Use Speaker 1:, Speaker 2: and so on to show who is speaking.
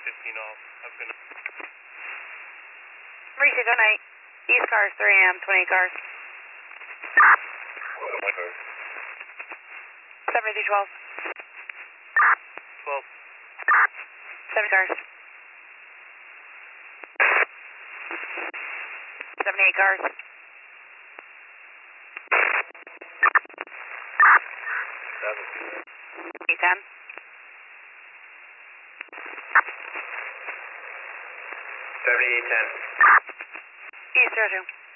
Speaker 1: 15 off. Have a good night.
Speaker 2: Mauricio, good night. East cars, 3 a.m., 28 cars. 7312.
Speaker 1: 12.
Speaker 2: 70 cars. 78 cars. 810.
Speaker 1: $78.10.
Speaker 2: East 02.